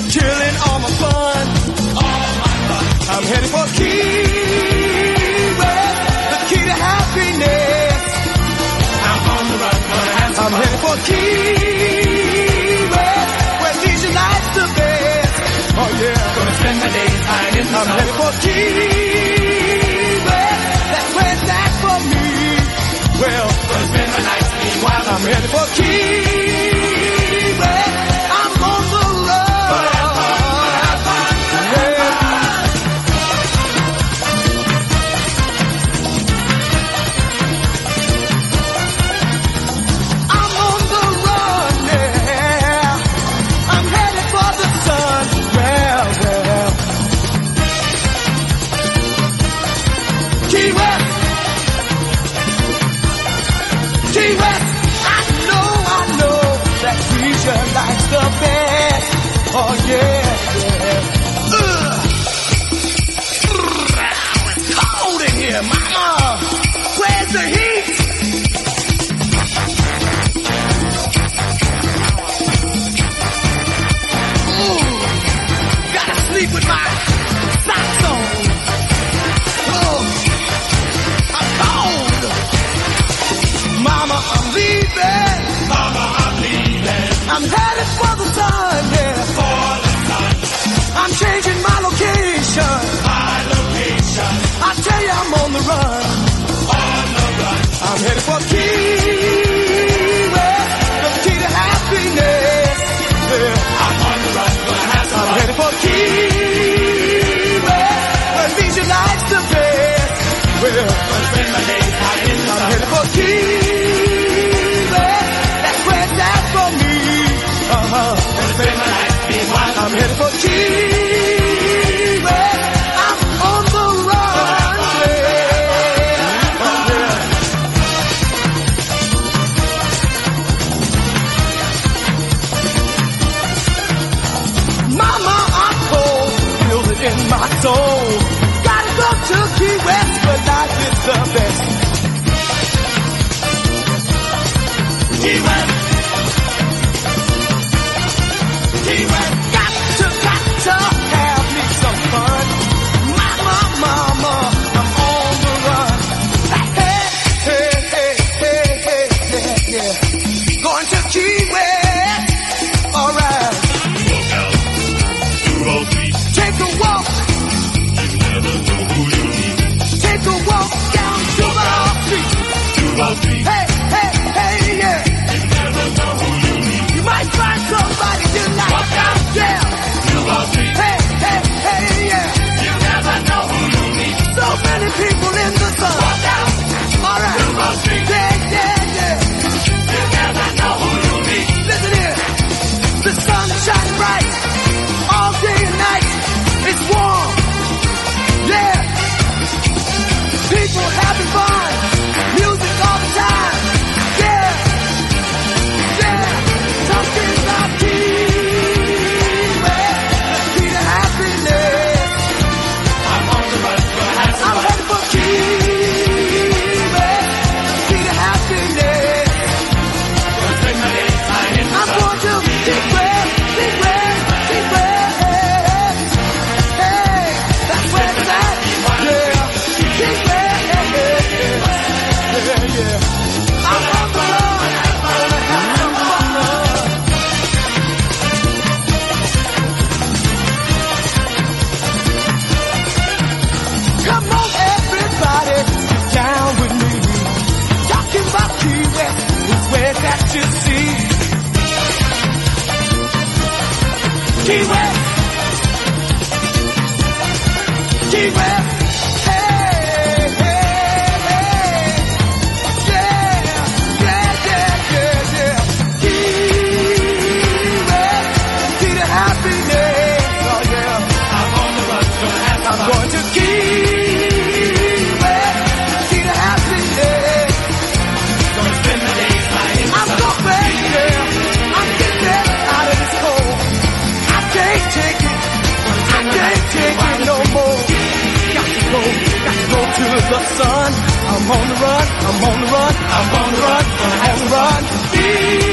killing all my fun. I'm headed for Key West, the key to happiness. I'm on the run, I'm headed for Key West, where leisure life's the best. Oh yeah, gonna spend my days high in the sun. I'm headed for Key West, that's where it's at for me. Well, gonna spend my nights meanwhile. I'm headed for Key West. I'm on the run. I'm on the run, yeah. I'm headed for the sun. Well, well. Key West. Key West. I know that leisure life's the best. Oh yeah, yeah. It's cold in here, mama. Where's the heat? Gotta sleep with my socks on. Oh, I'm cold. Mama, I'm leaving. Mama, I'm leaving. I'm headed for the sun, yeah. For the sun. I'm changing my location. My location. I tell you I'm on the run. On the run. I'm headed for Key West, the key to happiness. Yeah. I'm on the run, gonna have some fun. I'm headed for Key West, where leisure life's the best. Well, gonna spend my days high in the sun. I'm headed for Key West, that's where it's at for me. Gonna spend my night being wild. I'm headed for Key West. I'm on the run. Yeah. Oh, yeah. Mama, I'm cold, feel it in my soul. Gotta go to Key West, where life is the best. Key West. Key West. Got to have me some fun. Mama, I'm on the run. Hey, yeah. Going to Key West. All right. Walk out to Roll Street. Take a walk. You never know who you meet. Take a walk down Duval Street. Duval Street. Hey, yeah. You never know who you meet. You might find somebody you like. Walk out. Yeah. Duval Street. Hey, yeah. You never know who you meet. So many people in the sun. Walk out. All right. Duval Street. Yeah. You never know who you meet. Listen here. The sun is shining bright all day and night. It's warm. Yeah. People having fun. Music all the time. Yeah. Talking about Key West, key to happiness. I'm on the run, gonna have some I'm fun. headed for Key West, key to happiness. Gonna spend my days high in the I'm sun. going to Key West. Hey, that's where it's at. Yeah, Key West. Yeah. I'm on the run. Gonna have some fun. Come on, everybody, get down with me. Talking about Key West is where that you see. Key West. Key West. Hey. Yeah. Key West, key to happiness. Oh yeah. I'm on the run, gonna have some I'm fun. going to Key West, key to happiness. Gonna spend my days high in the I'm sun. going, yeah. I'm getting out of this cold. I can't take it. I can't take it no more. Got to go to the sun. I'm on the run. Gonna have to run.